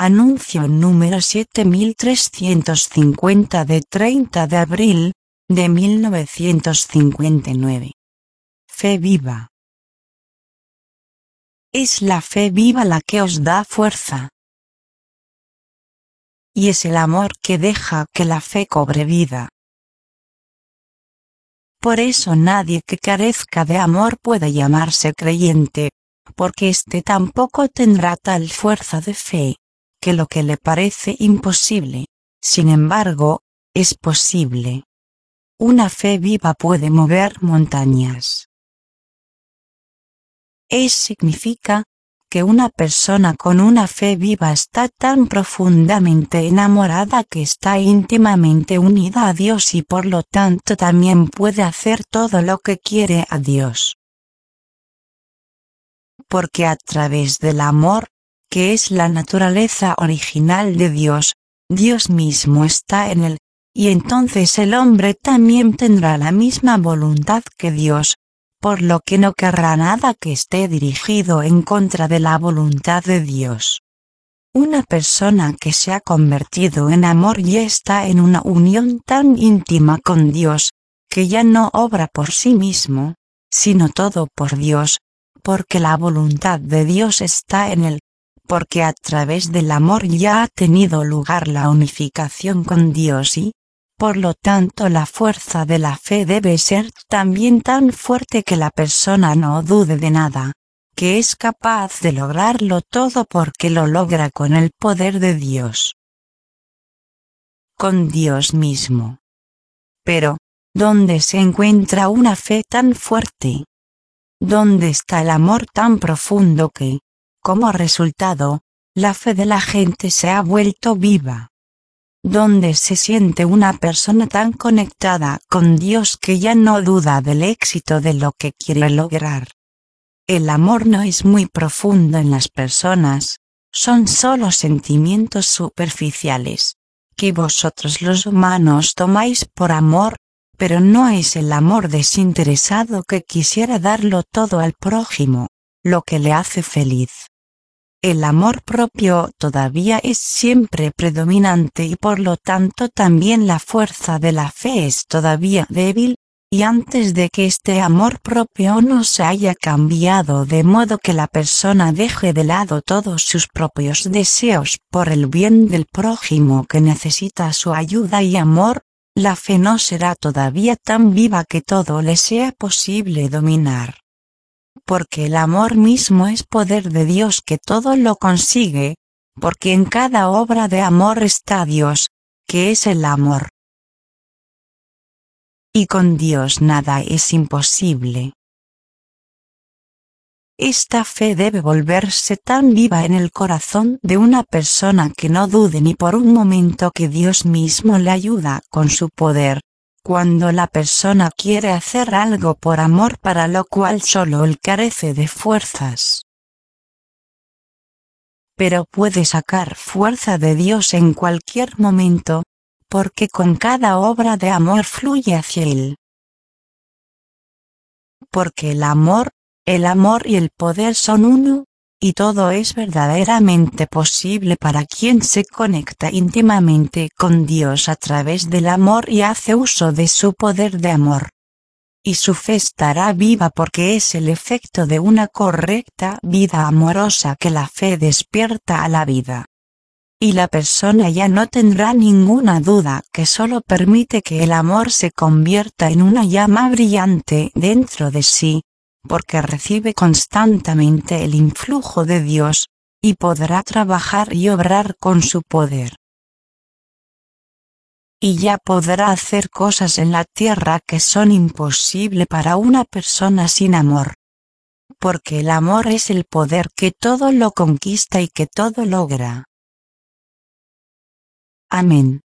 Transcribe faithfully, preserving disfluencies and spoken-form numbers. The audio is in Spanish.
Anuncio número siete mil trescientos cincuenta de treinta de abril, de mil novecientos cincuenta y nueve. Fe viva. Es la fe viva la que os da fuerza. Y es el amor que deja que la fe cobre vida. Por eso nadie que carezca de amor puede llamarse creyente, porque éste tampoco tendrá tal fuerza de fe, que lo que le parece imposible, sin embargo, es posible. Una fe viva puede mover montañas. Es significa que una persona con una fe viva está tan profundamente enamorada que está íntimamente unida a Dios y por lo tanto también puede hacer todo lo que quiere a Dios. Porque a través del amor, que es la naturaleza original de Dios, Dios mismo está en él, y entonces el hombre también tendrá la misma voluntad que Dios, por lo que no querrá nada que esté dirigido en contra de la voluntad de Dios. Una persona que se ha convertido en amor ya está en una unión tan íntima con Dios, que ya no obra por sí mismo, sino todo por Dios, porque la voluntad de Dios está en él, porque a través del amor ya ha tenido lugar la unificación con Dios y, por lo tanto, la fuerza de la fe debe ser también tan fuerte que la persona no dude de nada, que es capaz de lograrlo todo porque lo logra con el poder de Dios. Con Dios mismo. Pero, ¿dónde se encuentra una fe tan fuerte? ¿Dónde está el amor tan profundo que, como resultado, la fe de la gente se ha vuelto viva? ¿Dónde se siente una persona tan conectada con Dios que ya no duda del éxito de lo que quiere lograr? El amor no es muy profundo en las personas, son solo sentimientos superficiales, que vosotros los humanos tomáis por amor, pero no es el amor desinteresado que quisiera darlo todo al prójimo, lo que le hace feliz. El amor propio todavía es siempre predominante y por lo tanto también la fuerza de la fe es todavía débil, y antes de que este amor propio no se haya cambiado de modo que la persona deje de lado todos sus propios deseos por el bien del prójimo que necesita su ayuda y amor, la fe no será todavía tan viva que todo le sea posible dominar. Porque el amor mismo es poder de Dios que todo lo consigue, porque en cada obra de amor está Dios, que es el amor. Y con Dios nada es imposible. Esta fe debe volverse tan viva en el corazón de una persona que no dude ni por un momento que Dios mismo le ayuda con su poder. Cuando la persona quiere hacer algo por amor para lo cual solo él carece de fuerzas. Pero puede sacar fuerza de Dios en cualquier momento, porque con cada obra de amor fluye hacia él. Porque el amor, el amor y el poder son uno, y todo es verdaderamente posible para quien se conecta íntimamente con Dios a través del amor y hace uso de su poder de amor. Y su fe estará viva porque es el efecto de una correcta vida amorosa que la fe despierta a la vida. Y la persona ya no tendrá ninguna duda que solo permite que el amor se convierta en una llama brillante dentro de sí, porque recibe constantemente el influjo de Dios, y podrá trabajar y obrar con su poder. Y ya podrá hacer cosas en la tierra que son imposibles para una persona sin amor. Porque el amor es el poder que todo lo conquista y que todo logra. Amén.